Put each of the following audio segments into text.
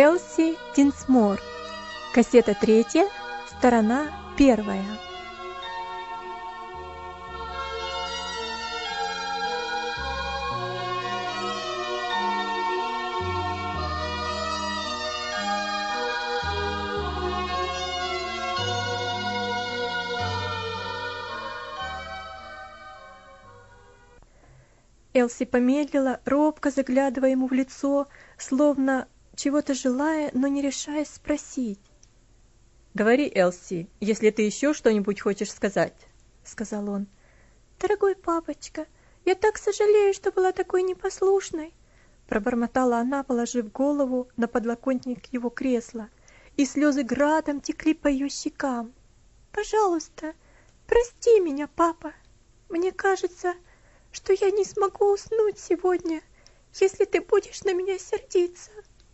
Элси Динсмор. Кассета 3, сторона 1. Элси помедлила, робко заглядывая ему в лицо, словно чего-то желая, но не решаясь спросить. «Говори, Элси, если ты еще что-нибудь хочешь сказать», — сказал он. «Дорогой папочка, я так сожалею, что была такой непослушной», — пробормотала она, положив голову на подлокотник его кресла, и слезы градом текли по ее щекам. «Пожалуйста, прости меня, папа. Мне кажется, что я не смогу уснуть сегодня, если ты будешь на меня сердиться».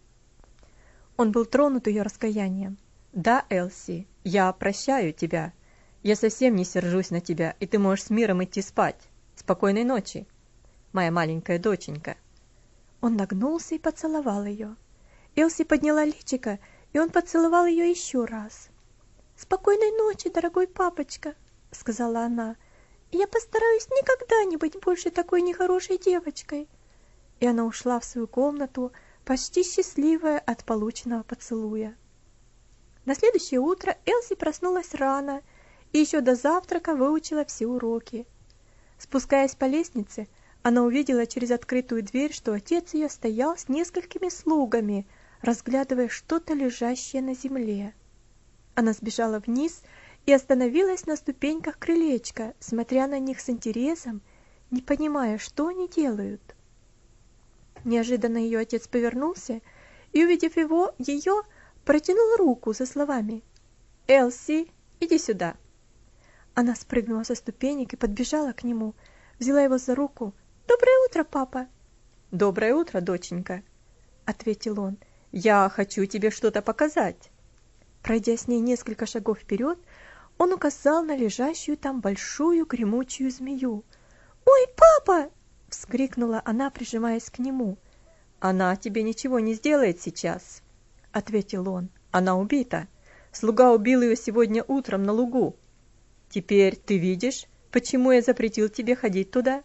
Он был тронут ее раскаянием. «Да, Элси, я прощаю тебя. Я совсем не сержусь на тебя, и ты можешь с миром идти спать. Спокойной ночи, моя маленькая доченька». Он нагнулся и поцеловал ее. Элси подняла личико, и он поцеловал ее еще раз. «Спокойной ночи, дорогой папочка», — сказала она. «Я постараюсь никогда не быть больше такой нехорошей девочкой». И она ушла в свою комнату, почти счастливая от полученного поцелуя. На следующее утро Элси проснулась рано и еще до завтрака выучила все уроки. Спускаясь по лестнице, она увидела через открытую дверь, что отец ее стоял с несколькими слугами, разглядывая что-то лежащее на земле. Она сбежала вниз и остановилась на ступеньках крылечка, смотря на них с интересом, не понимая, что они делают. Неожиданно ее отец повернулся и, увидев ее, протянул руку со словами: «Элси, иди сюда». Она спрыгнула со ступенек и подбежала к нему, взяла его за руку. «Доброе утро, папа!» «Доброе утро, доченька», — ответил он. «Я хочу тебе что-то показать». Пройдя с ней несколько шагов вперед, он указал на лежащую там большую гремучую змею. «Ой, папа!» — вскрикнула она, прижимаясь к нему. «Она тебе ничего не сделает сейчас», — ответил он. «Она убита. Слуга убил ее сегодня утром на лугу. Теперь ты видишь, почему я запретил тебе ходить туда?»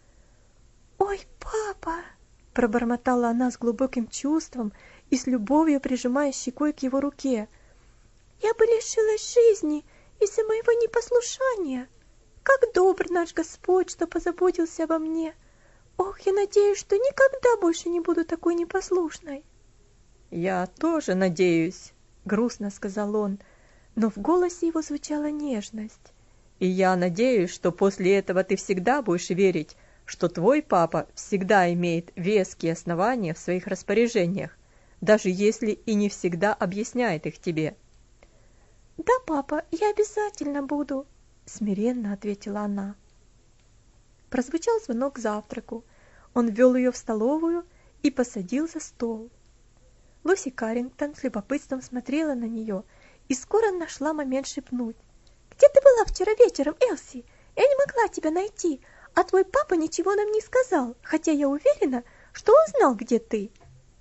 «Ой, папа!» — пробормотала она с глубоким чувством и с любовью прижимая щекой к его руке. «Я бы лишилась жизни из-за моего непослушания. Как добр наш Господь, что позаботился обо мне. Ох, я надеюсь, что никогда больше не буду такой непослушной». «Я тоже надеюсь», — грустно сказал он, но в голосе его звучала нежность. «И я надеюсь, что после этого ты всегда будешь верить, что твой папа всегда имеет веские основания в своих распоряжениях, даже если и не всегда объясняет их тебе». «Да, папа, я обязательно буду», — смиренно ответила она. Прозвучал звонок к завтраку. Он ввел ее в столовую и посадил за стол. Луси Каррингтон с любопытством смотрела на нее и скоро нашла момент шепнуть: «Где ты была вчера вечером, Элси? Я не могла тебя найти, а твой папа ничего нам не сказал, хотя я уверена, что он знал, где ты».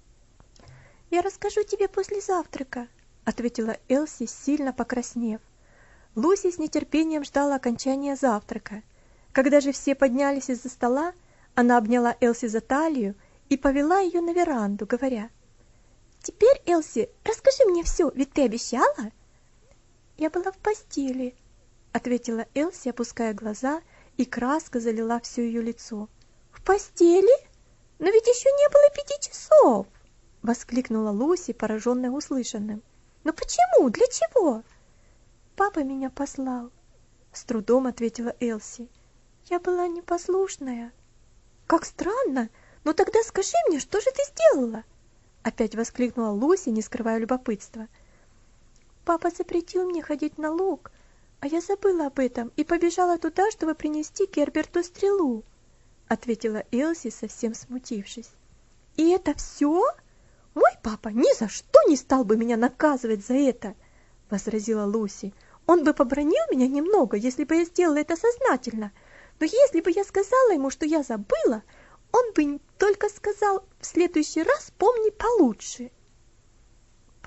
«Я расскажу тебе после завтрака», — ответила Элси, сильно покраснев. Луси с нетерпением ждала окончания завтрака. Когда же все поднялись из-за стола, она обняла Элси за талию и повела ее на веранду, говоря: «Теперь, Элси, расскажи мне все, ведь ты обещала?» «Я была в постели», — ответила Элси, опуская глаза, и краска залила все ее лицо. «В постели? Но ведь еще не было 5 часов!» — воскликнула Луси, пораженная услышанным. «Но почему? Для чего?» «Папа меня послал», — с трудом ответила Элси. «Я была непослушная». «Как странно! Но тогда скажи мне, что же ты сделала?» Опять воскликнула Луси, не скрывая любопытства. «Папа запретил мне ходить на луг, а я забыла об этом и побежала туда, чтобы принести Герберту стрелу», — ответила Элси, совсем смутившись. «И это все? Мой папа ни за что не стал бы меня наказывать за это», — возразила Луси. «Он бы побранил меня немного, если бы я сделала это сознательно, но если бы я сказала ему, что я забыла, он бы только сказал: в следующий раз помни получше».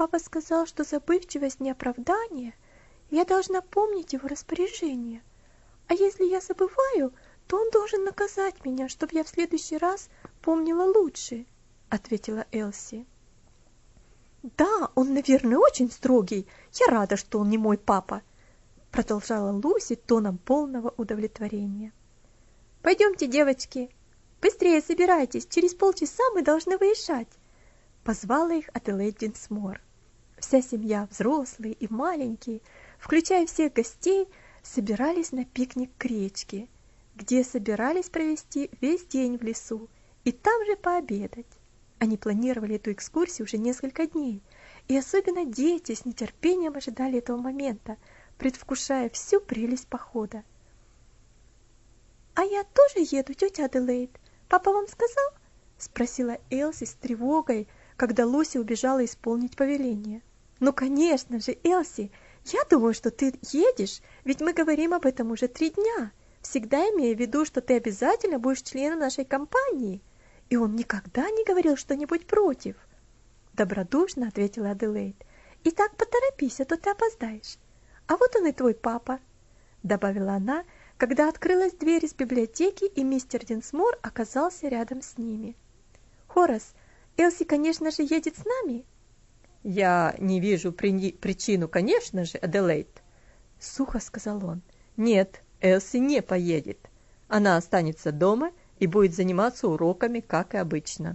папа сказал, что забывчивость не оправдание, я должна помнить его распоряжение. А если я забываю, то он должен наказать меня, чтобы я в следующий раз помнила лучше, ответила Элси. Да, он, наверное, очень строгий. Я рада, что он не мой папа, продолжала Луси тоном полного удовлетворения. Пойдемте, девочки, быстрее собирайтесь, через полчаса мы должны выезжать, позвала их Аделаид Динсмор. Вся семья, взрослые и маленькие, включая всех гостей, собирались на пикник к речке, где собирались провести весь день в лесу и там же пообедать. Они планировали эту экскурсию уже несколько дней, и особенно дети с нетерпением ожидали этого момента, предвкушая всю прелесть похода. «А я тоже еду, тетя Аделаид. Папа вам сказал?» — спросила Элси с тревогой, когда Луси убежала исполнить повеление. «Ну, конечно же, Элси, я думаю, что ты едешь, ведь мы говорим об этом уже 3 дня, всегда имея в виду, что ты обязательно будешь членом нашей компании». И он никогда не говорил что-нибудь против. Добродушно ответила Аделаид. Итак, поторопись, а то ты опоздаешь. А вот он и твой папа, добавила она, когда открылась дверь из библиотеки, и мистер Динсмор оказался рядом с ними. Хорас, Элси, конечно же, едет с нами? Я не вижу причину, конечно же, Аделаид, сухо сказал он. Нет, Элси не поедет. Она останется дома и будет заниматься уроками, как и обычно.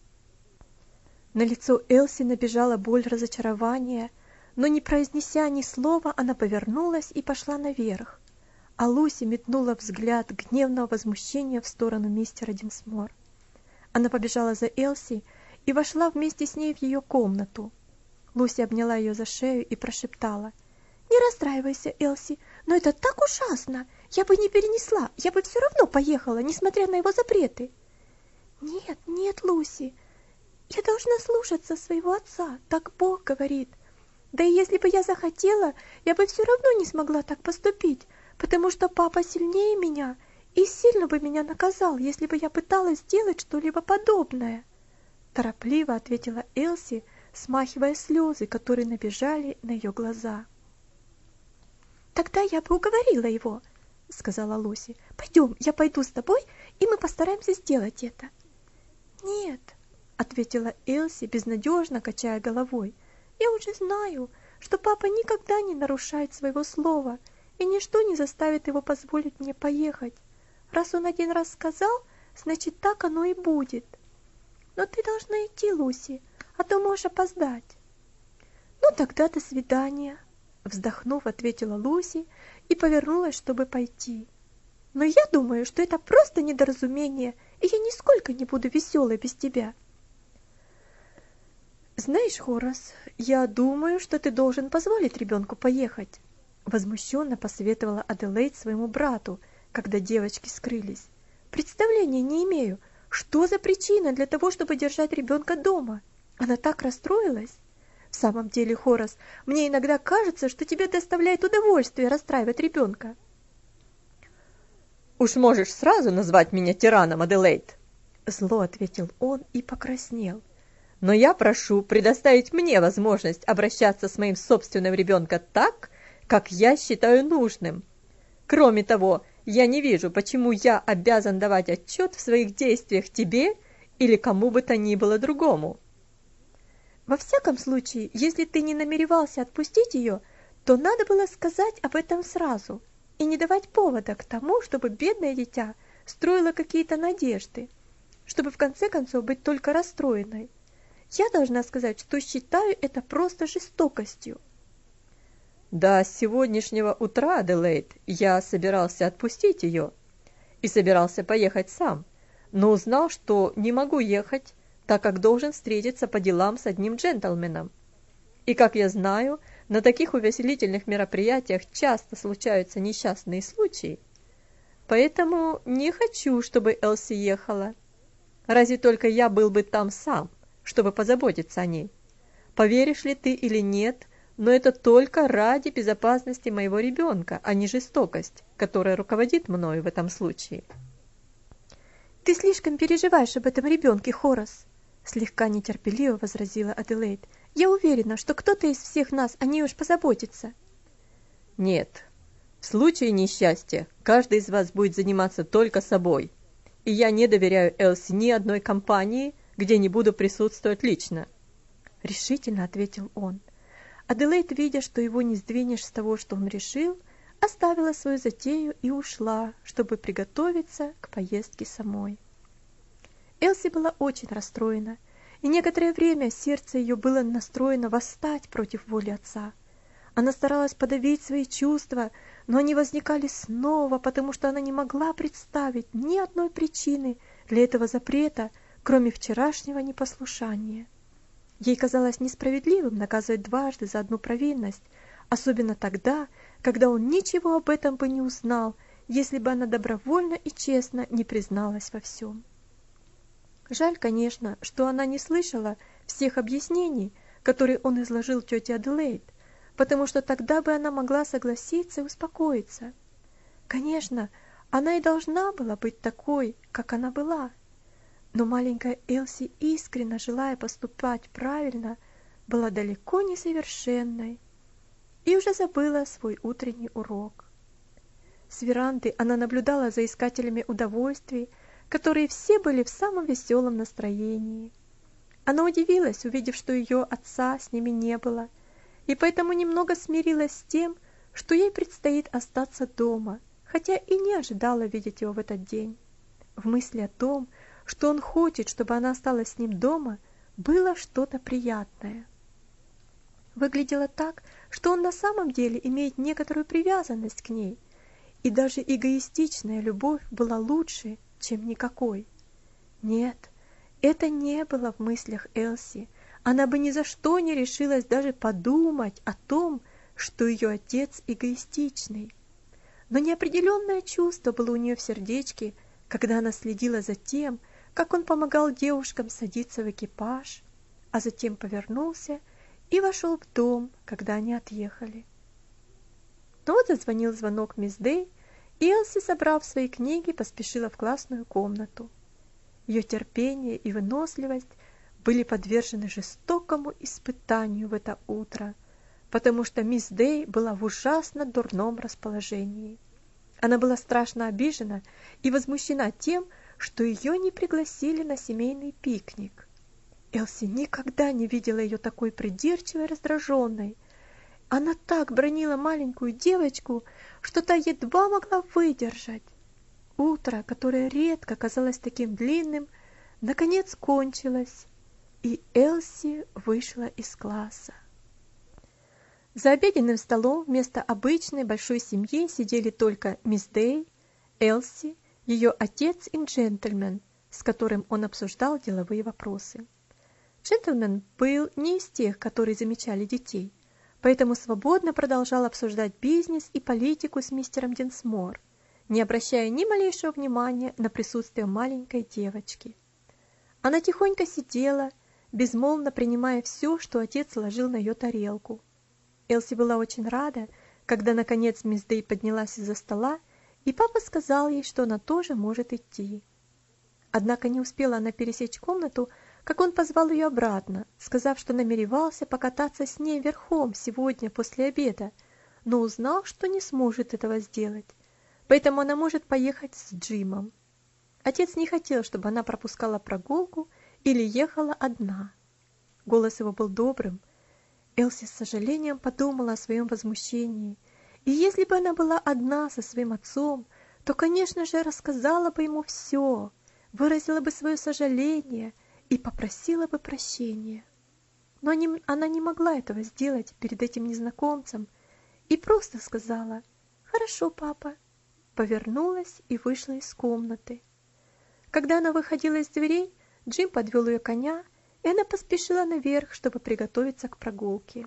На лицо Элси набежала боль разочарования, но не произнеся ни слова, она повернулась и пошла наверх, а Луси метнула взгляд гневного возмущения в сторону мистера Динсмор. Она побежала за Элси и вошла вместе с ней в ее комнату. Луси обняла ее за шею и прошептала: «Не расстраивайся, Элси, но это так ужасно! Я бы не перенесла, я бы все равно поехала, несмотря на его запреты». «Нет, нет, Луси, я должна слушаться своего отца, так Бог говорит. Да и если бы я захотела, я бы все равно не смогла так поступить, потому что папа сильнее меня и сильно бы меня наказал, если бы я пыталась сделать что-либо подобное», торопливо ответила Элси, смахивая слезы, которые набежали на ее глаза. «Тогда я бы уговорила его», — сказала Луси. «Пойдем, я пойду с тобой, и мы постараемся сделать это». «Нет», — ответила Элси, безнадежно качая головой. «Я уже знаю, что папа никогда не нарушает своего слова, и ничто не заставит его позволить мне поехать. Раз он один раз сказал, значит, так оно и будет. Но ты должна идти, Луси, а то можешь опоздать». «Ну тогда до свидания», — вздохнув, ответила Луси и повернулась, чтобы пойти. «Но я думаю, что это просто недоразумение, и я нисколько не буду веселой без тебя». «Знаешь, Хорас, я думаю, что ты должен позволить ребенку поехать», — возмущенно посоветовала Аделаид своему брату, когда девочки скрылись. «Представления не имею, что за причина для того, чтобы держать ребенка дома? Она так расстроилась. В самом деле, Хорас, мне иногда кажется, что тебе доставляет удовольствие расстраивать ребенка». «Уж можешь сразу назвать меня тираном, Аделаид», — зло ответил он и покраснел. «Но я прошу предоставить мне возможность обращаться с моим собственным ребенком так, как я считаю нужным. Кроме того, я не вижу, почему я обязан давать отчет в своих действиях тебе или кому бы то ни было другому». «Во всяком случае, если ты не намеревался отпустить ее, то надо было сказать об этом сразу и не давать повода к тому, чтобы бедное дитя строило какие-то надежды, чтобы в конце концов быть только расстроенной. Я должна сказать, что считаю это просто жестокостью». «До сегодняшнего утра, Аделаид, я собирался отпустить ее и собирался поехать сам, но узнал, что не могу ехать, так как должен встретиться по делам с одним джентльменом. И, как я знаю, на таких увеселительных мероприятиях часто случаются несчастные случаи. Поэтому не хочу, чтобы Элси ехала. Разве только я был бы там сам, чтобы позаботиться о ней. Поверишь ли ты или нет, но это только ради безопасности моего ребенка, а не жестокость, которая руководит мною в этом случае». «Ты слишком переживаешь об этом ребенке, Хорас», — слегка нетерпеливо возразила Аделаид. Я уверена, что кто-то из всех нас о ней уж позаботится. Нет, в случае несчастья каждый из вас будет заниматься только собой. И я не доверяю Элси ни одной компании, где не буду присутствовать лично. Решительно ответил он. Аделаид, видя, что его не сдвинешь с того, что он решил, оставила свою затею и ушла, чтобы приготовиться к поездке самой. Элси была очень расстроена, и некоторое время сердце ее было настроено восстать против воли отца. Она старалась подавить свои чувства, но они возникали снова, потому что она не могла представить ни одной причины для этого запрета, кроме вчерашнего непослушания. Ей казалось несправедливым наказывать дважды за одну провинность, особенно тогда, когда он ничего об этом бы не узнал, если бы она добровольно и честно не призналась во всем. Жаль, конечно, что она не слышала всех объяснений, которые он изложил тете Аделаид, потому что тогда бы она могла согласиться и успокоиться. Конечно, она и должна была быть такой, как она была. Но маленькая Элси, искренне желая поступать правильно, была далеко не совершенной и уже забыла свой утренний урок. С веранды она наблюдала за искателями удовольствий, которые все были в самом веселом настроении. Она удивилась, увидев, что ее отца с ними не было, и поэтому немного смирилась с тем, что ей предстоит остаться дома, хотя и не ожидала видеть его в этот день. В мысли о том, что он хочет, чтобы она осталась с ним дома, было что-то приятное. Выглядело так, что он на самом деле имеет некоторую привязанность к ней, и даже эгоистичная любовь была лучше, чем никакой. Нет, это не было в мыслях Элси. Она бы ни за что не решилась даже подумать о том, что ее отец эгоистичный. Но неопределенное чувство было у нее в сердечке, когда она следила за тем, как он помогал девушкам садиться в экипаж, а затем повернулся и вошел в дом, когда они отъехали. Но вот зазвонил звонок мисс Дэй, и Элси, собрав свои книги, поспешила в классную комнату. Ее терпение и выносливость были подвержены жестокому испытанию в это утро, потому что мисс Дэй была в ужасно дурном расположении. Она была страшно обижена и возмущена тем, что ее не пригласили на семейный пикник. Элси никогда не видела ее такой придирчивой и раздраженной. Она так бранила маленькую девочку, что та едва могла выдержать. Утро, которое редко казалось таким длинным, наконец кончилось, и Элси вышла из класса. За обеденным столом вместо обычной большой семьи сидели только мисс Дэй, Элси, ее отец и джентльмен, с которым он обсуждал деловые вопросы. Джентльмен был не из тех, которые замечали детей, поэтому свободно продолжал обсуждать бизнес и политику с мистером Динсмор, не обращая ни малейшего внимания на присутствие маленькой девочки. Она тихонько сидела, безмолвно принимая все, что отец ложил на ее тарелку. Элси была очень рада, когда наконец мисс Дэй поднялась из-за стола, и папа сказал ей, что она тоже может идти. Однако не успела она пересечь комнату, как он позвал ее обратно, сказав, что намеревался покататься с ней верхом сегодня после обеда, но узнал, что не сможет этого сделать, поэтому она может поехать с Джимом. Отец не хотел, чтобы она пропускала прогулку или ехала одна. Голос его был добрым. Элси с сожалением подумала о своем возмущении, и если бы она была одна со своим отцом, то, конечно же, рассказала бы ему все, выразила бы свое сожаление и попросила бы прощения. Но она не могла этого сделать перед этим незнакомцем и просто сказала: «Хорошо, папа», повернулась и вышла из комнаты. Когда она выходила из дверей, Джим подвел ее коня, и она поспешила наверх, чтобы приготовиться к прогулке.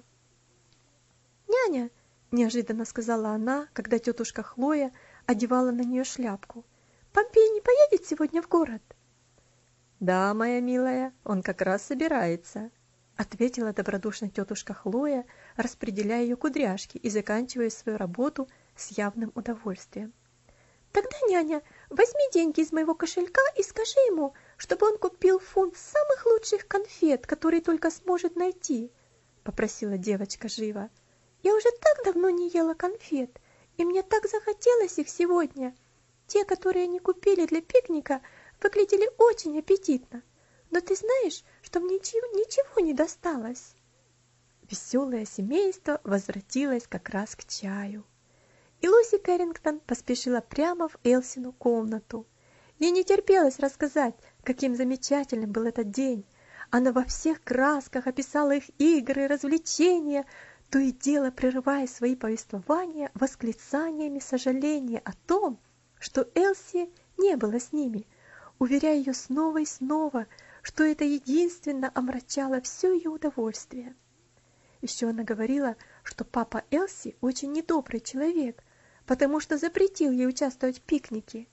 «Няня», — неожиданно сказала она, когда тетушка Хлоя одевала на нее шляпку, «Помпей не поедет сегодня в город?» «Да, моя милая, он как раз собирается», — ответила добродушно тетушка Хлоя, распределяя ее кудряшки и заканчивая свою работу с явным удовольствием. «Тогда, няня, возьми деньги из моего кошелька и скажи ему, чтобы он купил фунт самых лучших конфет, которые только сможет найти. — попросила девочка живо. «Я уже так давно не ела конфет, и мне так захотелось их сегодня. Те, которые они купили для пикника, выглядели очень аппетитно. Но ты знаешь, что мне ничего не досталось?» Веселое семейство возвратилось как раз к чаю. И Луси Кэррингтон поспешила прямо в Элсину комнату. Ей не терпелось рассказать, каким замечательным был этот день. Она во всех красках описала их игры, развлечения, то и дело прерывая свои повествования восклицаниями сожаления о том, что Элси не было с ними, уверяя ее снова и снова, что это единственно омрачало все ее удовольствие. Еще она говорила, что папа Элси очень недобрый человек, потому что запретил ей участвовать в пикнике.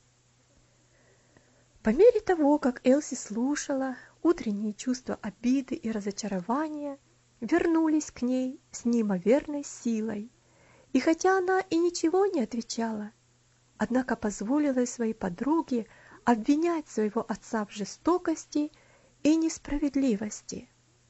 По мере того, как Элси слушала, утренние чувства обиды и разочарования вернулись к ней с неимоверной силой. И хотя она и ничего не отвечала, однако позволила своей подруге обвинять своего отца в жестокости и несправедливости.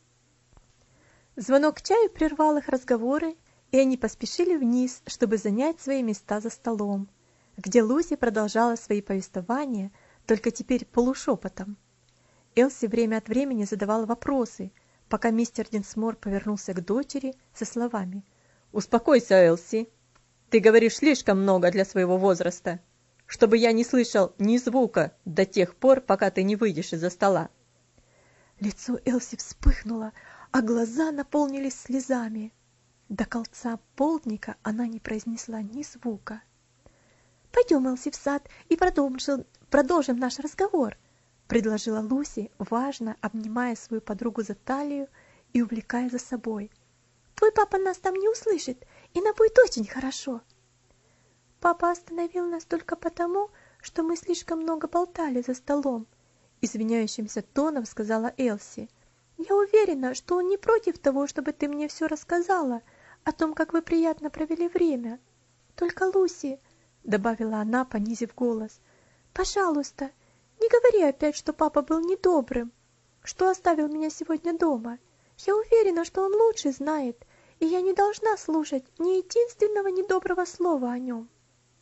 Звонок к чаю прервал их разговоры, и они поспешили вниз, чтобы занять свои места за столом, где Луси продолжала свои повествования, только теперь полушепотом. Элси время от времени задавала вопросы, пока мистер Динсмор повернулся к дочери со словами: «Успокойся, Элси, ты говоришь слишком много для своего возраста, чтобы я не слышал ни звука до тех пор, пока ты не выйдешь из-за стола». Лицо Элси вспыхнуло, а глаза наполнились слезами. До конца полдника она не произнесла ни звука. «Пойдем, Элси, в сад и продолжим наш разговор», — предложила Луси, важно обнимая свою подругу за талию и увлекая за собой. «Твой папа нас там не услышит, и нам будет очень хорошо». «Папа остановил нас только потому, что мы слишком много болтали за столом», — извиняющимся тоном сказала Элси. «Я уверена, что он не против того, чтобы ты мне все рассказала о том, как вы приятно провели время. Только, Луси, — добавила она, понизив голос, — пожалуйста, не говори опять, что папа был недобрым, что оставил меня сегодня дома. Я уверена, что он лучше знает, и я не должна слушать ни единственного недоброго слова о нем».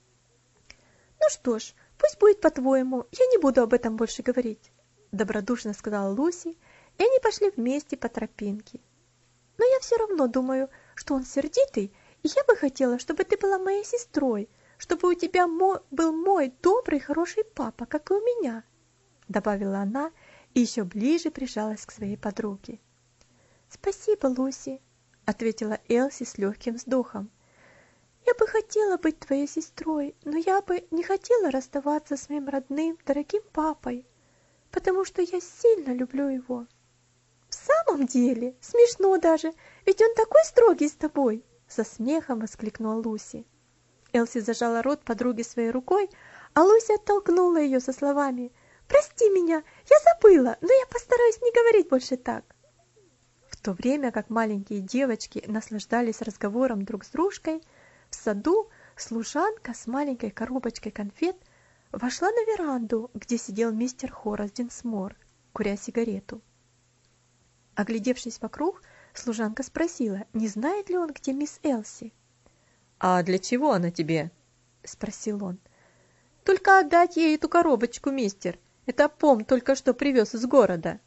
«Ну что ж, пусть будет по-твоему, я не буду об этом больше говорить», — добродушно сказала Луси, и они пошли вместе по тропинке. «Но я все равно думаю, что он сердитый, и я бы хотела, чтобы ты была моей сестрой, чтобы у тебя был мой добрый, хороший папа, как и у меня», — добавила она и еще ближе прижалась к своей подруге. «Спасибо, Луси», — ответила Элси с легким вздохом. «Я бы хотела быть твоей сестрой, но я бы не хотела расставаться с моим родным, дорогим папой, потому что я сильно люблю его». «В самом деле? Смешно даже, ведь он такой строгий с тобой!» — со смехом воскликнула Луси. Элси зажала рот подруги своей рукой, а Луси оттолкнула ее со словами: «Прости меня, я забыла, но я постараюсь не говорить больше так». В то время как маленькие девочки наслаждались разговором друг с дружкой, в саду служанка с маленькой коробочкой конфет вошла на веранду, где сидел мистер Хорас Динсмор, куря сигарету. Оглядевшись вокруг, служанка спросила, не знает ли он, где мисс Элси. «А для чего она тебе?» — спросил он. «Только отдать ей эту коробочку, мистер. Это Пом только что привез из города».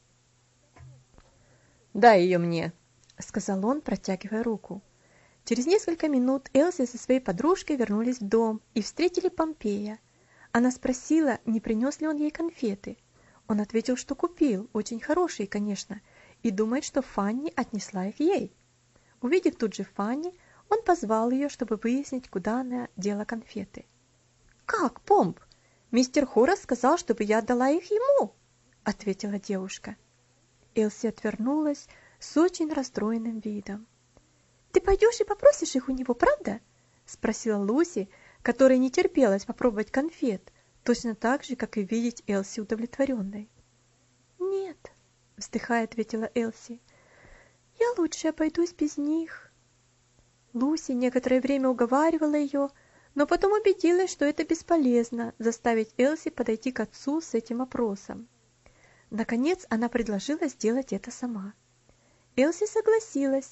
«Дай ее мне», — сказал он, протягивая руку. Через несколько минут Элси со своей подружкой вернулись в дом и встретили Помпея. Она спросила, не принес ли он ей конфеты. Он ответил, что купил, очень хорошие, конечно, и думает, что Фанни отнесла их ей. Увидев тут же Фанни, он позвал ее, чтобы выяснить, куда она дела конфеты. «Как, Помп? Мистер Хорас сказал, чтобы я отдала их ему», — ответила девушка. Элси отвернулась с очень расстроенным видом. «Ты пойдешь и попросишь их у него, правда?» — спросила Луси, которой не терпелось попробовать конфет, точно так же, как и видеть Элси удовлетворенной. «Нет», — вздыхая, ответила Элси, — «я лучше обойдусь без них». Луси некоторое время уговаривала ее, но потом убедилась, что это бесполезно заставить Элси подойти к отцу с этим вопросом. Наконец она предложила сделать это сама. Элси согласилась,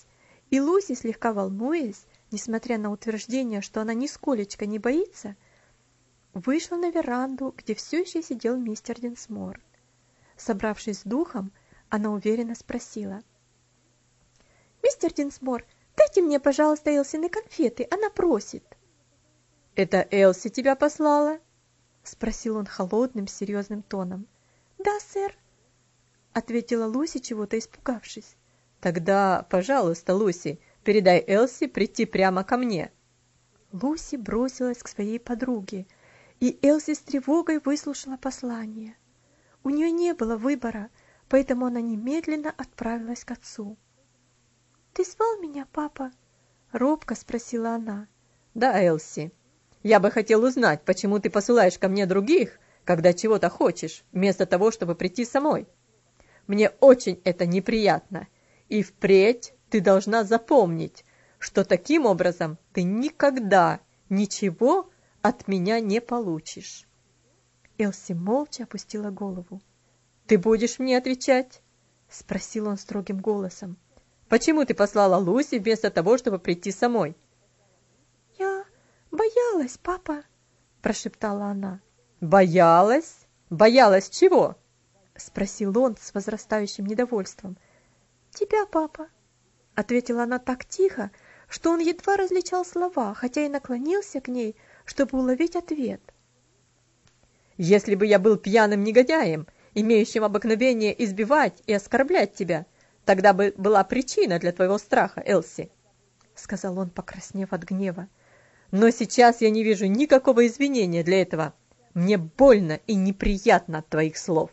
И Луси, слегка волнуясь, несмотря на утверждение, что она нисколечко не боится, вышла на веранду, где все еще сидел мистер Динсмор. Собравшись с духом, она уверенно спросила: «Мистер Динсмор, дайте мне, пожалуйста, Элсины конфеты, она просит». «Это Элси тебя послала?» — спросил он холодным, серьезным тоном. «Да, сэр», — ответила Луси, чего-то испугавшись. «Тогда, пожалуйста, Луси, передай Элси прийти прямо ко мне». Луси бросилась к своей подруге, и Элси с тревогой выслушала послание. У нее не было выбора, поэтому она немедленно отправилась к отцу. «Ты звал меня, папа?» — робко спросила она. «Да, Элси. Я бы хотел узнать, почему ты посылаешь ко мне других, когда чего-то хочешь, вместо того, чтобы прийти самой. Мне очень это неприятно, и впредь ты должна запомнить, что таким образом ты никогда ничего от меня не получишь». Элси молча опустила голову. «Ты будешь мне отвечать?» — спросил он строгим голосом. «Почему ты послала Луси вместо того, чтобы прийти самой?» «Я боялась, папа», — прошептала она. «Боялась? Боялась чего?» — спросил он с возрастающим недовольством. «Тебя, папа», — ответила она так тихо, что он едва различал слова, хотя и наклонился к ней, чтобы уловить ответ. «Если бы я был пьяным негодяем, имеющим обыкновение избивать и оскорблять тебя, тогда бы была причина для твоего страха, Элси», — сказал он, покраснев от гнева. «Но сейчас я не вижу никакого извинения для этого. Мне больно и неприятно от твоих слов».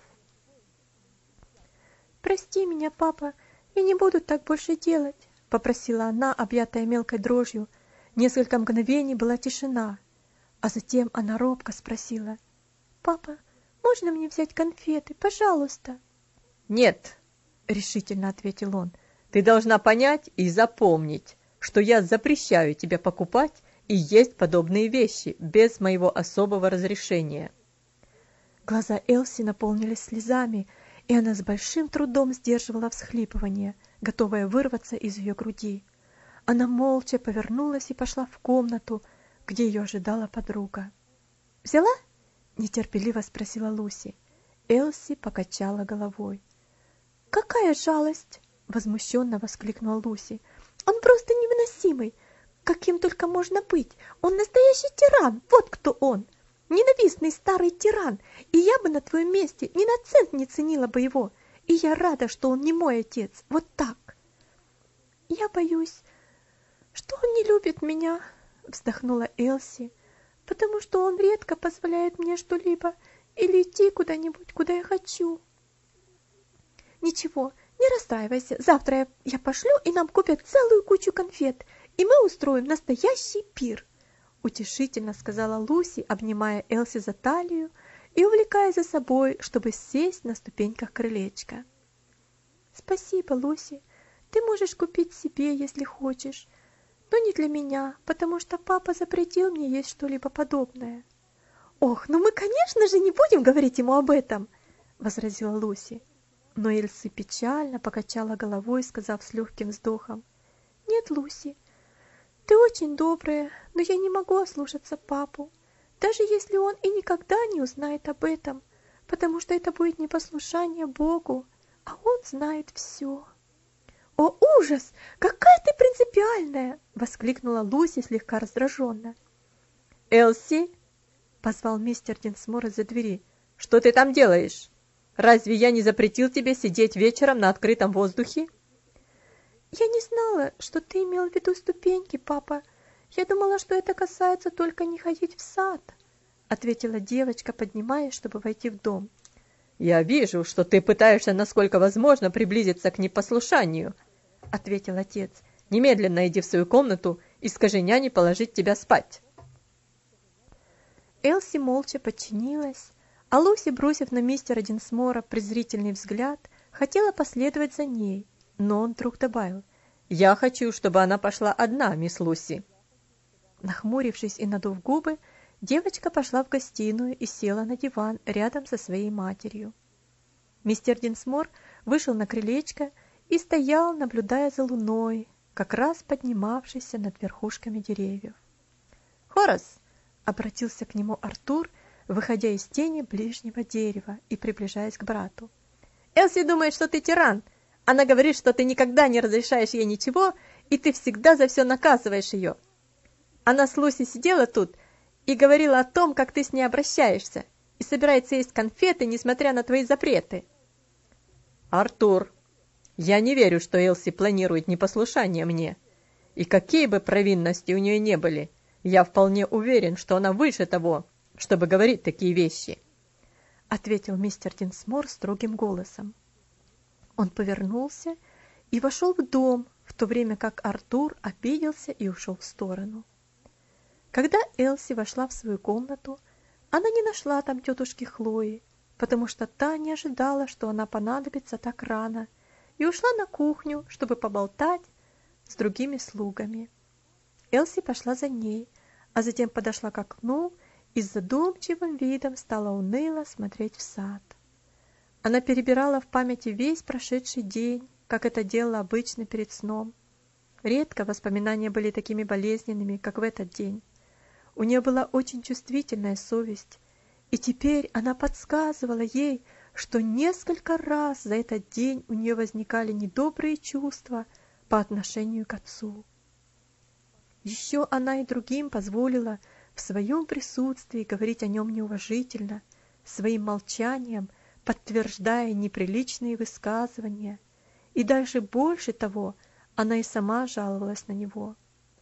«Прости меня, папа, я не буду так больше делать», — попросила она, объятая мелкой дрожью. Несколько мгновений была тишина, а затем она робко спросила: «Папа, можно мне взять конфеты, пожалуйста?» «Нет», — решительно ответил он, — «ты должна понять и запомнить, что я запрещаю тебе покупать и есть подобные вещи без моего особого разрешения». Глаза Элси наполнились слезами, и она с большим трудом сдерживала всхлипывание, готовая вырваться из ее груди. Она молча повернулась и пошла в комнату, где ее ожидала подруга. «Взяла?» — нетерпеливо спросила Луси. Элси покачала головой. «Какая жалость!» — возмущенно воскликнула Луси. «Он просто невыносимый! Каким только можно быть! Он настоящий тиран! Вот кто он! Ненавистный старый тиран! И я бы на твоем месте ни на цент не ценила бы его! И я рада, что он не мой отец! Вот так!» «Я боюсь, что он не любит меня!» — вздохнула Элси. «Потому что он редко позволяет мне что-либо или идти куда-нибудь, куда я хочу». «Ничего, не расстраивайся. Завтра я пошлю, и нам купят целую кучу конфет, и мы устроим настоящий пир», — утешительно сказала Луси, обнимая Элси за талию и увлекая за собой, чтобы сесть на ступеньках крылечка. «Спасибо, Луси. Ты можешь купить себе, если хочешь, но не для меня, потому что папа запретил мне есть что-либо подобное». «Ох, ну мы, конечно же, не будем говорить ему об этом», — возразила Луси. Но Элси печально покачала головой, сказав с легким вздохом: «Нет, Луси, ты очень добрая, но я не могу ослушаться папу, даже если он и никогда не узнает об этом, потому что это будет непослушание Богу, а он знает все». «О, ужас! Какая ты принципиальная!» — воскликнула Луси слегка раздраженно. «Элси!» — позвал мистер Динсмор из-за двери. «Что ты там делаешь? Разве я не запретил тебе сидеть вечером на открытом воздухе?» «Я не знала, что ты имел в виду ступеньки, папа. Я думала, что это касается только не ходить в сад», — ответила девочка, поднимаясь, чтобы войти в дом. «Я вижу, что ты пытаешься, насколько возможно, приблизиться к непослушанию», — ответил отец. «Немедленно иди в свою комнату и скажи няне положить тебя спать». Элси молча подчинилась, а Луси, бросив на мистера Динсмора презрительный взгляд, хотела последовать за ней, но он вдруг добавил: «Я хочу, чтобы она пошла одна, мисс Луси». Нахмурившись и надув губы, девочка пошла в гостиную и села на диван рядом со своей матерью. Мистер Динсмор вышел на крылечко и стоял, наблюдая за луной, как раз поднимавшийся над верхушками деревьев. «Хорас!» — обратился к нему Артур, выходя из тени ближнего дерева и приближаясь к брату. «Элси думает, что ты тиран. Она говорит, что ты никогда не разрешаешь ей ничего, и ты всегда за все наказываешь ее. Она с Луси сидела тут и говорила о том, как ты с ней обращаешься, и собирается есть конфеты, несмотря на твои запреты». «Артур, я не верю, что Элси планирует непослушание мне. И какие бы провинности у нее не были, я вполне уверен, что она выше того, чтобы говорить такие вещи», — ответил мистер Динсмор строгим голосом. Он повернулся и вошел в дом, в то время как Артур обиделся и ушел в сторону. Когда Элси вошла в свою комнату, она не нашла там тетушки Хлои, потому что та не ожидала, что она понадобится так рано, и ушла на кухню, чтобы поболтать с другими слугами. Элси пошла за ней, а затем подошла к окну и с задумчивым видом стала уныло смотреть в сад. Она перебирала в памяти весь прошедший день, как это делала обычно перед сном. Редко воспоминания были такими болезненными, как в этот день. У нее была очень чувствительная совесть, и теперь она подсказывала ей, что несколько раз за этот день у нее возникали недобрые чувства по отношению к отцу. Еще она и другим позволила в своем присутствии говорить о нем неуважительно, своим молчанием подтверждая неприличные высказывания, и даже больше того, она и сама жаловалась на него.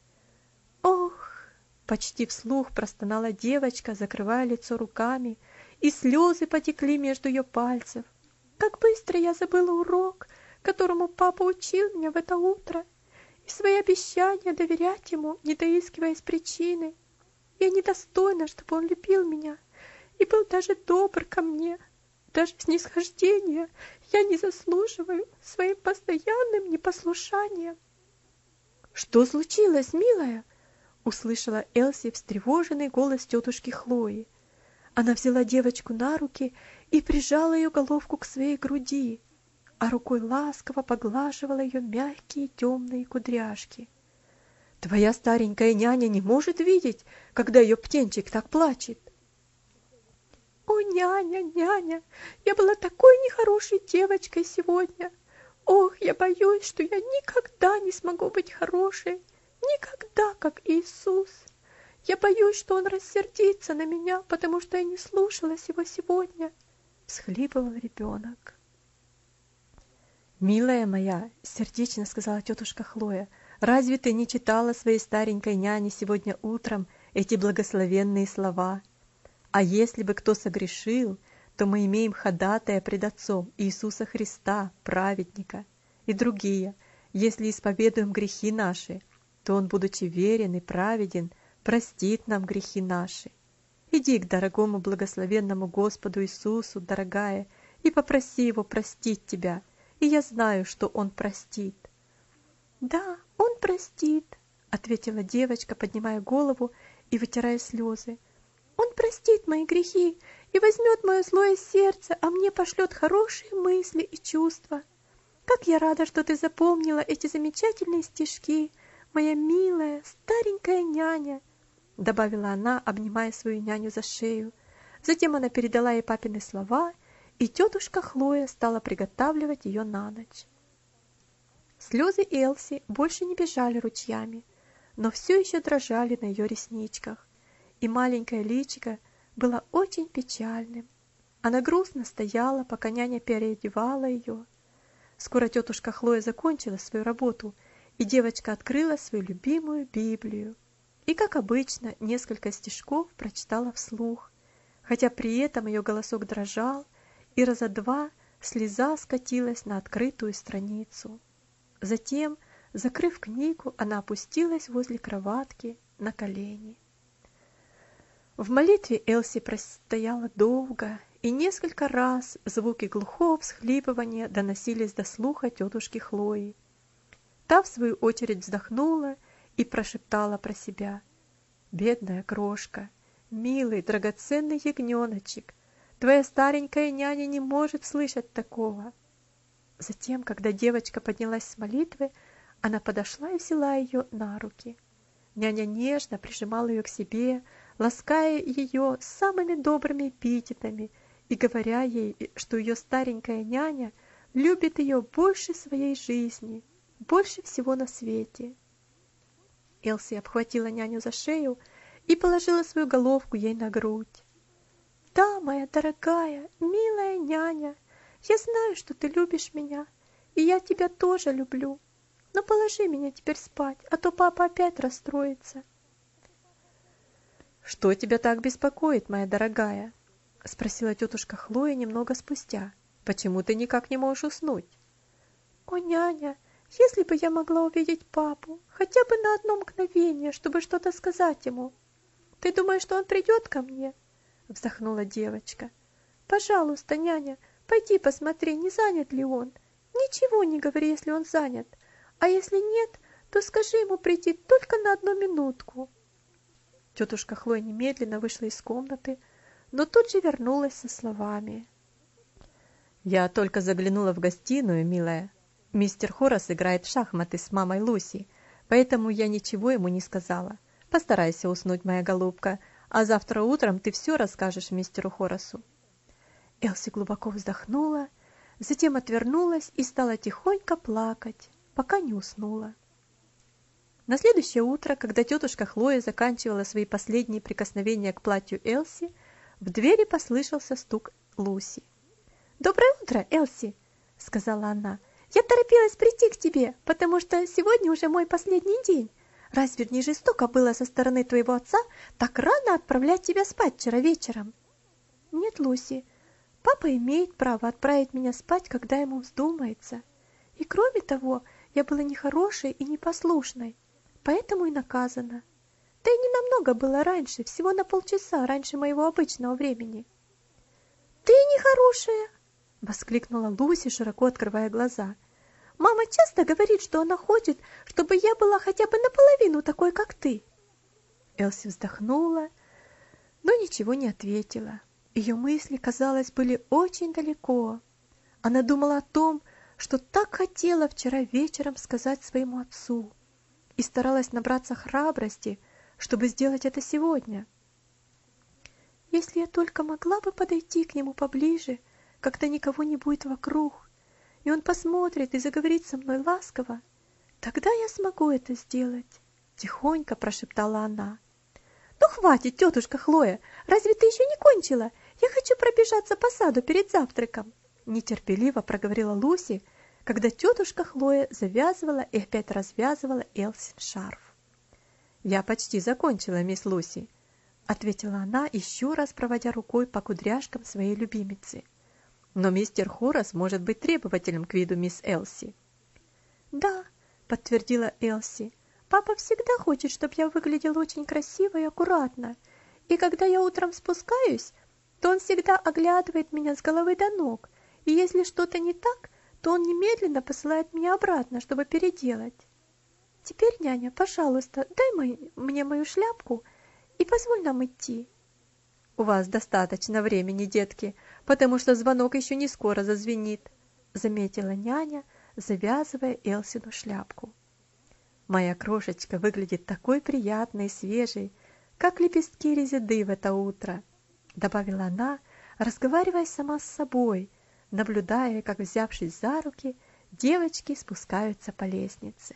«Ох!» — почти вслух простонала девочка, закрывая лицо руками, и слезы потекли между ее пальцев. «Как быстро я забыла урок, которому папа учил меня в это утро, и свои обещания доверять ему, не доискиваясь причины. Я недостойна, чтобы он любил меня и был даже добр ко мне. Даже снисхождения я не заслуживаю своим постоянным непослушанием». «Что случилось, милая?» — услышала Элси встревоженный голос тетушки Хлои. Она взяла девочку на руки и прижала ее головку к своей груди, а рукой ласково поглаживала ее мягкие темные кудряшки. «Твоя старенькая няня не может видеть, когда ее птенчик так плачет». «О, няня, няня, я была такой нехорошей девочкой сегодня. Ох, я боюсь, что я никогда не смогу быть хорошей, никогда, как Иисус. Я боюсь, что он рассердится на меня, потому что я не слушалась его сегодня», — всхлипывал ребенок. «Милая моя», — сердечно сказала тетушка Хлоя, — «разве ты не читала своей старенькой няне сегодня утром эти благословенные слова? А если бы кто согрешил, то мы имеем ходатая пред Отцом Иисуса Христа, праведника, и другие. Если исповедуем грехи наши, то Он, будучи верен и праведен, простит нам грехи наши. Иди к дорогому благословенному Господу Иисусу, дорогая, и попроси Его простить тебя, и я знаю, что Он простит». «Да, Он простит», — ответила девочка, поднимая голову и вытирая слезы. «Он простит мои грехи и возьмет мое злое сердце, а мне пошлет хорошие мысли и чувства. Как я рада, что ты запомнила эти замечательные стишки, моя милая старенькая няня», — добавила она, обнимая свою няню за шею. Затем она передала ей папины слова, и тетушка Хлоя стала приготавливать ее на ночь. Слезы Элси больше не бежали ручьями, но все еще дрожали на ее ресничках, и маленькое личико было очень печальным. Она грустно стояла, пока няня переодевала ее. Скоро тетушка Хлоя закончила свою работу, и девочка открыла свою любимую Библию. И, как обычно, несколько стишков прочитала вслух, хотя при этом ее голосок дрожал, и раза два слеза скатилась на открытую страницу. Затем, закрыв книгу, она опустилась возле кроватки на колени. В молитве Элси простояла долго, и несколько раз звуки глухого всхлипывания доносились до слуха тетушки Хлои. Та, в свою очередь, вздохнула и прошептала про себя: «Бедная крошка, милый, драгоценный ягненочек, твоя старенькая няня не может слышать такого». Затем, когда девочка поднялась с молитвы, Она подошла и взяла ее на руки. Няня нежно прижимала ее к себе, лаская ее самыми добрыми эпитетами и говоря ей, что ее старенькая няня любит ее больше своей жизни, больше всего на свете. Элси обхватила няню за шею и положила свою головку ей на грудь. «Да, моя дорогая, милая няня, я знаю, что ты любишь меня, и я тебя тоже люблю. Но положи меня теперь спать, а то папа опять расстроится». «Что тебя так беспокоит, моя дорогая?» — спросила тетушка Хлоя немного спустя. «Почему ты никак не можешь уснуть?» «О, няня, если бы я могла увидеть папу, хотя бы на одно мгновение, чтобы что-то сказать ему. Ты думаешь, что он придет ко мне?» — вздохнула девочка. «Пожалуйста, няня, пойди посмотри, не занят ли он. Ничего не говори, если он занят. А если нет, то скажи ему прийти только на одну минутку». Тетушка Хлоя немедленно вышла из комнаты, но тут же вернулась со словами. «Я только заглянула в гостиную, милая. Мистер Хорас играет в шахматы с мамой Луси, поэтому я ничего ему не сказала. Постарайся уснуть, моя голубка, а завтра утром ты все расскажешь мистеру Хорасу». Элси глубоко вздохнула, затем отвернулась и стала тихонько плакать, пока не уснула. На следующее утро, когда тетушка Хлоя заканчивала свои последние прикосновения к платью Элси, в двери послышался стук Луси. «Доброе утро, Элси!» — сказала она. «Я торопилась прийти к тебе, потому что сегодня уже мой последний день. Разве не жестоко было со стороны твоего отца так рано отправлять тебя спать вчера вечером?» «Нет, Луси, папа имеет право отправить меня спать, когда ему вздумается. И кроме того, я была нехорошей и непослушной, поэтому и наказана. Да и не намного было раньше, всего на полчаса раньше моего обычного времени». «Ты нехорошая!» — воскликнула Луси, широко открывая глаза. «Мама часто говорит, что она хочет, чтобы я была хотя бы наполовину такой, как ты». Элси вздохнула, но ничего не ответила. Ее мысли, казалось, были очень далеко. Она думала о том, что так хотела вчера вечером сказать своему отцу, и старалась набраться храбрости, чтобы сделать это сегодня. «Если я только могла бы подойти к нему поближе, когда никого не будет вокруг, и он посмотрит и заговорит со мной ласково, тогда я смогу это сделать», — тихонько прошептала она. «Ну хватит, тетушка Хлоя, разве ты еще не кончила? Я хочу пробежаться по саду перед завтраком», — нетерпеливо проговорила Луси, когда тетушка Хлоя завязывала и опять развязывала Элсин шарф. «Я почти закончила, мисс Луси», — ответила она, еще раз проводя рукой по кудряшкам своей любимицы. «Но мистер Хорас может быть требователем к виду мисс Элси». «Да», — подтвердила Элси, — «папа всегда хочет, чтобы я выглядела очень красиво и аккуратно, и когда я утром спускаюсь, то он всегда оглядывает меня с головы до ног, и если что-то не так, то он немедленно посылает меня обратно, чтобы переделать. Теперь, няня, пожалуйста, дай мне мою шляпку и позволь нам идти». «У вас достаточно времени, детки, потому что звонок еще не скоро зазвенит», — заметила няня, завязывая Элсину шляпку. «Моя крошечка выглядит такой приятной и свежей, как лепестки резиды в это утро», — добавила она, разговаривая сама с собой, наблюдая, как, взявшись за руки, девочки спускаются по лестнице.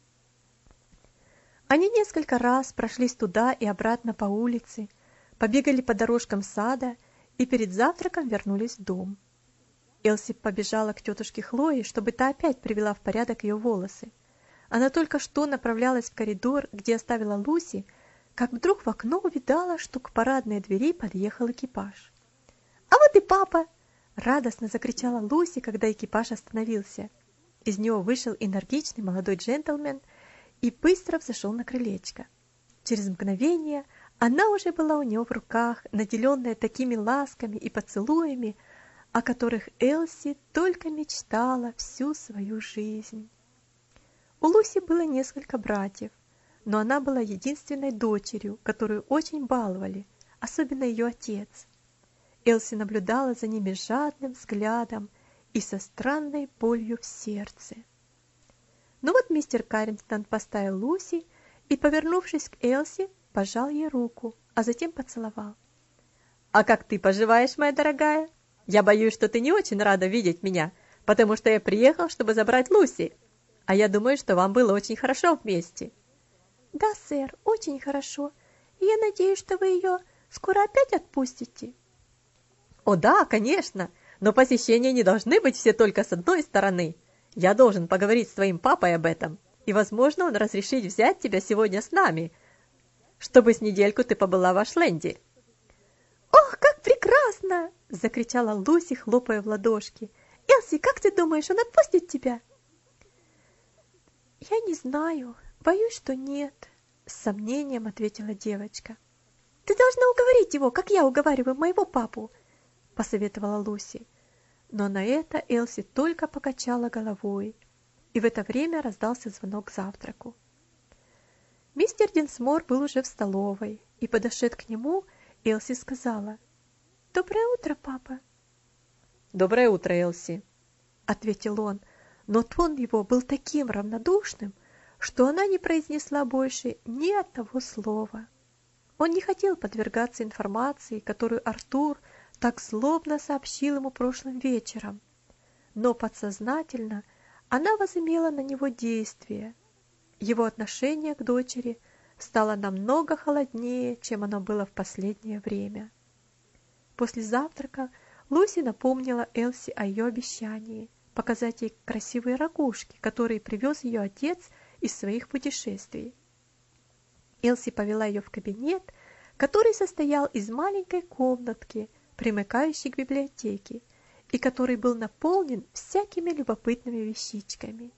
Они несколько раз прошлись туда и обратно по улице, побегали по дорожкам сада и перед завтраком вернулись в дом. Элси побежала к тетушке Хлое, чтобы та опять привела в порядок ее волосы. Она только что направлялась в коридор, где оставила Луси, как вдруг в окно увидала, что к парадной двери подъехал экипаж. «А вот и папа!» — радостно закричала Луси, когда экипаж остановился. Из него вышел энергичный молодой джентльмен и быстро взошел на крылечко. Через мгновение она уже была у него в руках, наделенная такими ласками и поцелуями, о которых Элси только мечтала всю свою жизнь. У Луси было несколько братьев, но она была единственной дочерью, которую очень баловали, особенно ее отец. Элси наблюдала за ними жадным взглядом и со странной болью в сердце. Но вот мистер Каррингтон поставил Луси и, повернувшись к Элси, пожал ей руку, а затем поцеловал. «А как ты поживаешь, моя дорогая? Я боюсь, что ты не очень рада видеть меня, потому что я приехал, чтобы забрать Луси. А я думаю, что вам было очень хорошо вместе». «Да, сэр, очень хорошо. И я надеюсь, что вы ее скоро опять отпустите». «О да, конечно, но посещения не должны быть все только с одной стороны. Я должен поговорить с твоим папой об этом, и, возможно, он разрешит взять тебя сегодня с нами, чтобы с недельку ты побыла в Ашленде». «Ох, как прекрасно!» — закричала Луси, хлопая в ладошки. «Элси, как ты думаешь, он отпустит тебя?» «Я не знаю. Боюсь, что нет», — с сомнением ответила девочка. «Ты должна уговорить его, как я уговариваю моего папу», — посоветовала Луси. Но на это Элси только покачала головой, и в это время раздался звонок к завтраку. Мистер Динсмор был уже в столовой, и, подошед к нему, Элси сказала: «Доброе утро, папа». «Доброе утро, Элси», — ответил он, но тон его был таким равнодушным, что она не произнесла больше ни одного слова. Он не хотел подвергаться информации, которую Артур так злобно сообщил ему прошлым вечером, но подсознательно она возымела на него действие. Его отношение к дочери стало намного холоднее, чем оно было в последнее время. После завтрака Луси напомнила Элси о ее обещании показать ей красивые ракушки, которые привез ее отец из своих путешествий. Элси повела ее в кабинет, который состоял из маленькой комнатки, примыкающей к библиотеке, и который был наполнен всякими любопытными вещичками.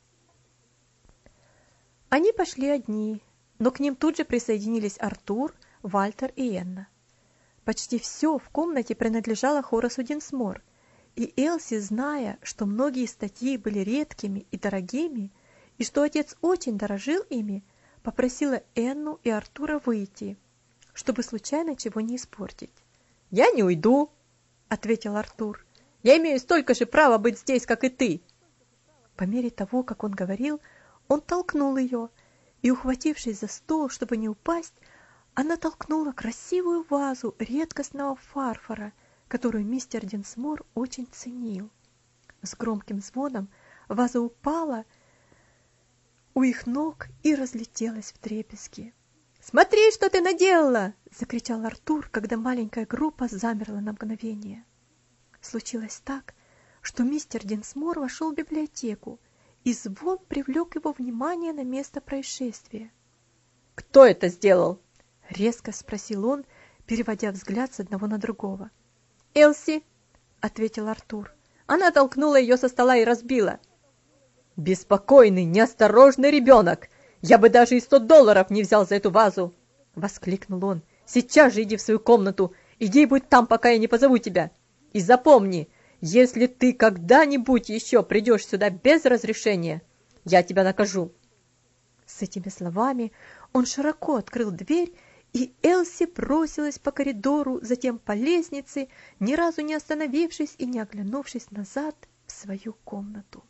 Они пошли одни, но к ним тут же присоединились Артур, Вальтер и Энна. Почти все в комнате принадлежало Хорасу Динсмор, и Элси, зная, что многие статьи были редкими и дорогими, и что отец очень дорожил ими, попросила Энну и Артура выйти, чтобы случайно чего не испортить. «Я не уйду», — ответил Артур. «Я имею столько же права быть здесь, как и ты». По мере того, как он говорил, он толкнул ее, и, ухватившись за стол, чтобы не упасть, она толкнула красивую вазу редкостного фарфора, которую мистер Динсмор очень ценил. С громким звоном ваза упала у их ног и разлетелась вдребезги. «Смотри, что ты наделала!» — закричал Артур, когда маленькая группа замерла на мгновение. Случилось так, что мистер Динсмор вошел в библиотеку, и звон привлек его внимание на место происшествия. «Кто это сделал?» — резко спросил он, переводя взгляд с одного на другого. «Элси», — ответил Артур. «Она толкнула ее со стола и разбила». «Беспокойный, неосторожный ребенок! Я бы даже и $100 не взял за эту вазу!» — воскликнул он. «Сейчас же иди в свою комнату, иди и будь там, пока я не позову тебя. И запомни, если ты когда-нибудь еще придешь сюда без разрешения, я тебя накажу». С этими словами он широко открыл дверь, и Элси бросилась по коридору, затем по лестнице, ни разу не остановившись и не оглянувшись назад в свою комнату.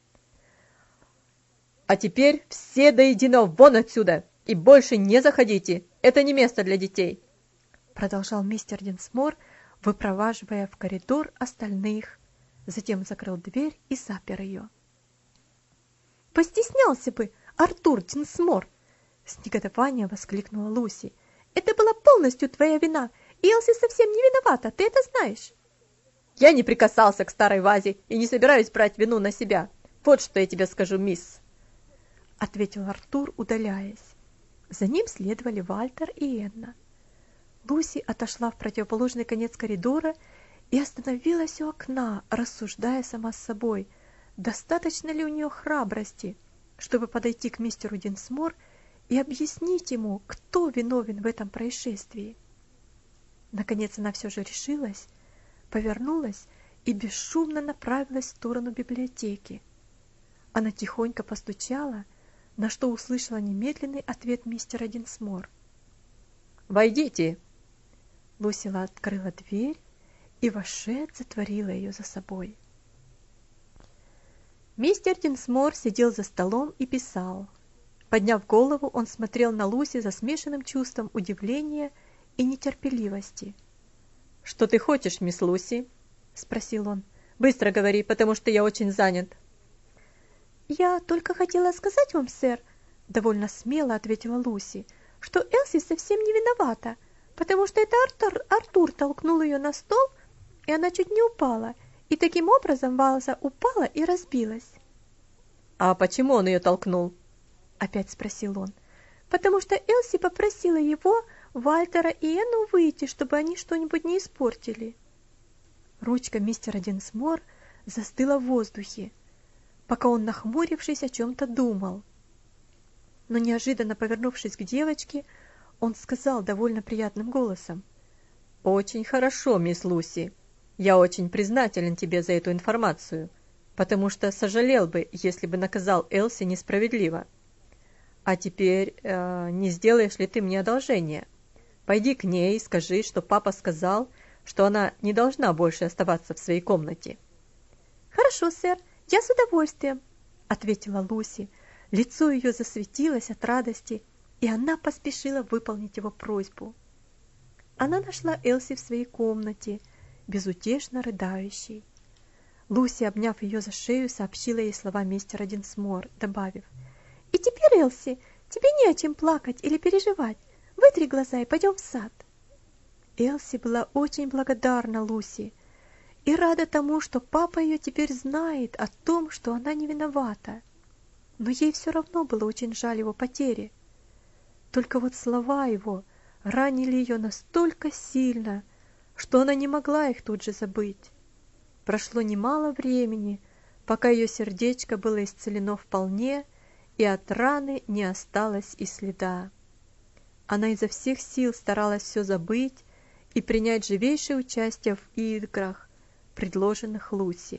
«А теперь все до единого вон отсюда и больше не заходите. Это не место для детей», — продолжал мистер Динсмор, выпроваживая в коридор остальных. Затем закрыл дверь и запер ее. «Постеснялся бы Артур Динсмор!» — с негодованием воскликнула Луси. «Это была полностью твоя вина, и Элси совсем не виновата, ты это знаешь». «Я не прикасался к старой вазе и не собираюсь брать вину на себя. Вот что я тебе скажу, мисс», — ответил Артур, удаляясь. За ним следовали Вальтер и Энна. Луси отошла в противоположный конец коридора и остановилась у окна, рассуждая сама с собой, достаточно ли у нее храбрости, чтобы подойти к мистеру Динсмор и объяснить ему, кто виновен в этом происшествии. Наконец она все же решилась, повернулась и бесшумно направилась в сторону библиотеки. Она тихонько постучала, на что услышала немедленный ответ мистера Динсмор. «Войдите!» Лусила открыла дверь и, вошед, затворила ее за собой. Мистер Динсмор сидел за столом и писал. Подняв голову, он смотрел на Луси за смешанным чувством удивления и нетерпеливости. «Что ты хочешь, мисс Луси?» – спросил он. «Быстро говори, потому что я очень занят». «Я только хотела сказать вам, сэр, — довольно смело ответила Луси, — что Элси совсем не виновата, потому что это Артур толкнул ее на стол, и она чуть не упала, и таким образом ваза упала и разбилась». «А почему он ее толкнул?» — опять спросил он. «Потому что Элси попросила его, Вальтера и Энну выйти, чтобы они что-нибудь не испортили». Ручка мистера Динсмор застыла в воздухе, пока он, нахмурившись, о чем-то думал. Но неожиданно повернувшись к девочке, он сказал довольно приятным голосом: «Очень хорошо, мисс Луси. Я очень признателен тебе за эту информацию, потому что сожалел бы, если бы наказал Элси несправедливо. А теперь не сделаешь ли ты мне одолжение? Пойди к ней и скажи, что папа сказал, что она не должна больше оставаться в своей комнате». «Хорошо, сэр, я с удовольствием», — ответила Луси. Лицо ее засветилось от радости, и она поспешила выполнить его просьбу. Она нашла Элси в своей комнате, безутешно рыдающей. Луси, обняв ее за шею, сообщила ей слова мистера Динсмор, добавив: «И теперь, Элси, тебе не о чем плакать или переживать. Вытри глаза и пойдем в сад». Элси была очень благодарна Луси и рада тому, что папа ее теперь знает о том, что она не виновата. Но ей все равно было очень жаль его потери. Только вот слова его ранили ее настолько сильно, что она не могла их тут же забыть. Прошло немало времени, пока ее сердечко было исцелено вполне, и от раны не осталось и следа. Она изо всех сил старалась все забыть и принять живейшее участие в играх, предложенных Луси.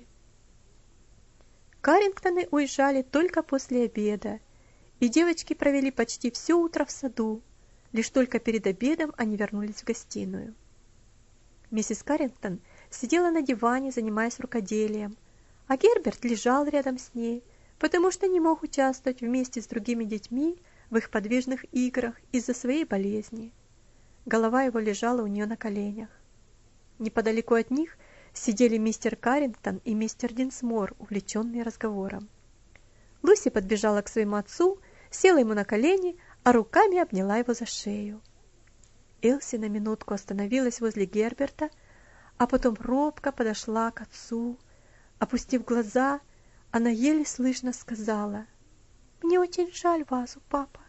Каррингтоны уезжали только после обеда, и девочки провели почти все утро в саду. Лишь только перед обедом они вернулись в гостиную. Миссис Каррингтон сидела на диване, занимаясь рукоделием, а Герберт лежал рядом с ней, потому что не мог участвовать вместе с другими детьми в их подвижных играх из-за своей болезни. Голова его лежала у нее на коленях. Неподалеку от них сидели мистер Каррингтон и мистер Динсмор, увлеченные разговором. Луси подбежала к своему отцу, села ему на колени, а руками обняла его за шею. Элси на минутку остановилась возле Герберта, а потом робко подошла к отцу. Опустив глаза, она еле слышно сказала: «Мне очень жаль вазу, папа».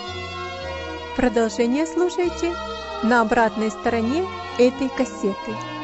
Продолжение слушайте на обратной стороне этой кассеты.